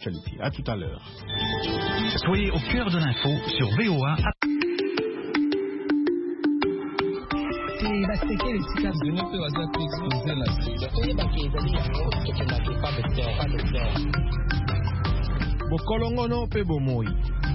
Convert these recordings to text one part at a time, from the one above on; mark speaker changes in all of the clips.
Speaker 1: l'actualité. À tout à l'heure.
Speaker 2: Soyez au cœur de l'info sur VOA.
Speaker 1: Bokolongono pe bomoi.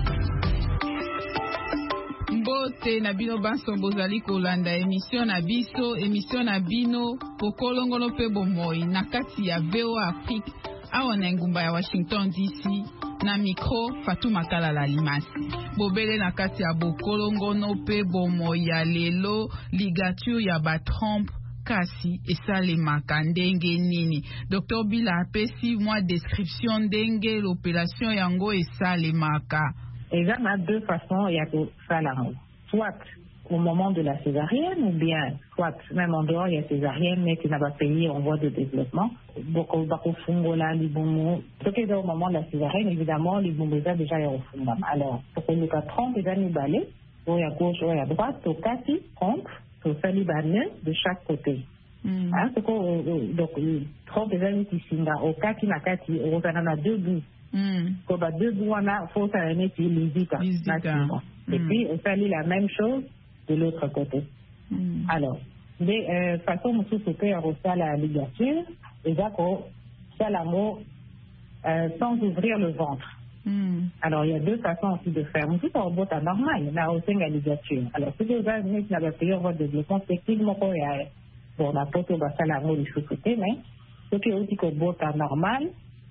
Speaker 3: Mbote na bino banso bozali kolanda émission na bino Bokolongono pe bomoi na kati ya VOA Afrique awa na ngumba ya Washington DC na micro Fatou Makala Limasi. Bobele na kati ya Bokolongono pe bomoi ya lelo ligature ya ba Trump kasi esalemaka ndenge nini. Dr Bila apesi mwa description ndenge l'opération yango esalemaka.
Speaker 4: Il y a deux façons il y a que ça l'amour. Soit au moment de la césarienne ou bien soit même en dehors il y a césarienne mais qui n'a pas payé en voie de développement. Beaucoup fungola libomo. Ce qui est au moment de la césarienne évidemment libomo déjà au fond. Alors pour que le cas 30 déjà nous balai, ou à gauche ou à droite, au kati contre, au salibané de chaque côté. Hein, c'est que donc 30 déjà nous qui singa au kati na kati au kana deux bouts. Comme deux bouts on a faut ça aimer qui visite. Et puis on fait la même chose de l'autre côté. Alors de façon nous se fait à la ligature et d'accord ça l'amour sans ouvrir le ventre. Alors il y a deux façons aussi de faire. Nous sommes au bout à normal, il y a aussi une ligature. Alors si vous avez mis la période de développement techniquement pour bon la photo va faire l'amour du côté mais ce qui est aussi au bout à normal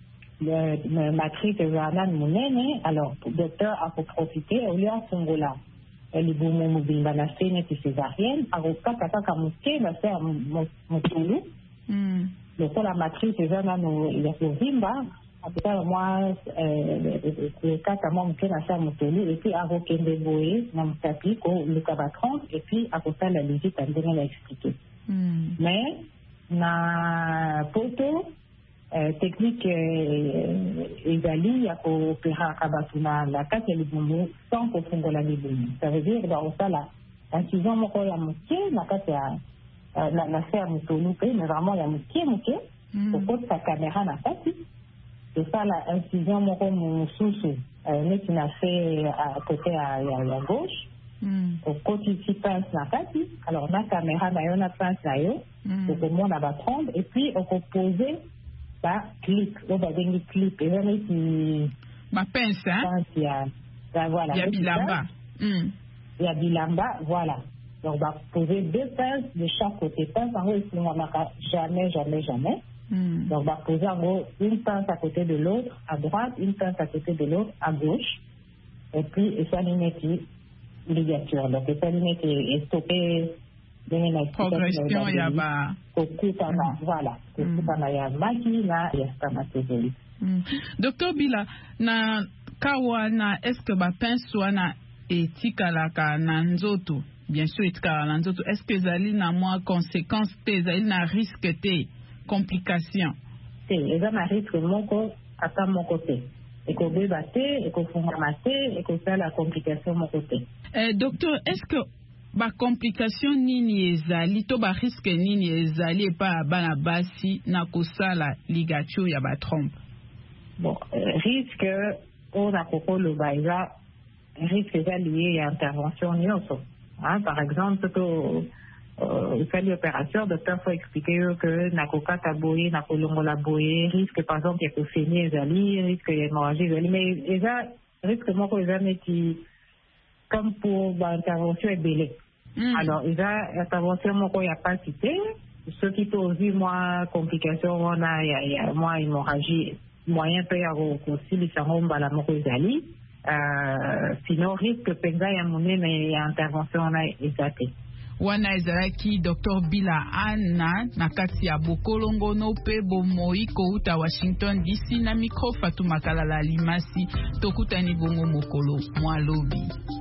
Speaker 4: le matrice de Johanna Mounene, alors le docteur a profité au lieu de Fongola. Elle est boumé mobile dans la scène et césarienne, à Roka Kaka Mouké, va faire Moutoulou. Donc pour la matrice de Johanna Vimba, après moi, le cas à moi Mouké va faire Moutoulou, et puis à Rokende Boé, dans le tapis, le Kabatron, et puis à côté la visite, elle l'a expliqué. Mais, na poto, technique ezali ya koopéra kabatuna la kati ya libumu sans kofungola libumu. Ça veut dire dans ça la incision moko ya moke na kati ya na se ya mutolu pe mais vraiment ya moke pour sa caméra na kati. C'est ça la incision moko mususu neti na fait à côté à gauche. Au côté ici pince na kati. Alors na caméra na yo na pince na yo pour que monde va prendre et puis on peut poser bah clip on va dire clip et même qui
Speaker 3: ma pince hein
Speaker 4: voilà
Speaker 3: il y a bilamba
Speaker 4: il y a bilamba voilà donc on va poser deux pinces de chaque côté pince en haut on n'a jamais donc on va poser en gros une pince à côté de l'autre à droite une pince à côté de l'autre à gauche et puis ça qui ligature donc ça est stoppé
Speaker 3: progression ya ba
Speaker 4: voilà kokutana ya maki na ya spermatozoïde.
Speaker 3: Docteur Bila na kawana est-ce que ba pince wana etikalaka na nzoto bien sûr etikala na nzoto est-ce que zali na moi conséquence te zali na risque te complication
Speaker 4: te eza na risque moko ata moko te ekobeba te ekofungama te ekosala complication moko te.
Speaker 3: Docteur est-ce que ba complication nini ezali to ba risque nini ezali pa bana basi na kosala ligature ya ba trompe?
Speaker 4: Bon, risque on a kokolo baiza risque lié à intervention nyonso. Hein, par exemple que il fait l'opération, le docteur faut expliquer que nakoka taboye nakolongola boye risque par exemple il y a que saigner ezali risque hémorragie ezali mais eza risque moko ezali qui comme pour l'intervention ebele. Alors, il y a intervention moko ya pas cité. Ceux qui ont vu moi complication on a il y a moi hémorragie moyen peut y avoir aussi les saromba la moko ezali. Sinon risque penza ya monene mais ya intervention on a exacté.
Speaker 3: Wana ezalaki Dr Bila Anna na kati ya Bokolongono pe bomoi kouta Washington DC na micro Fatou Makala Limasi tokutani bongo mokolo mwalobi.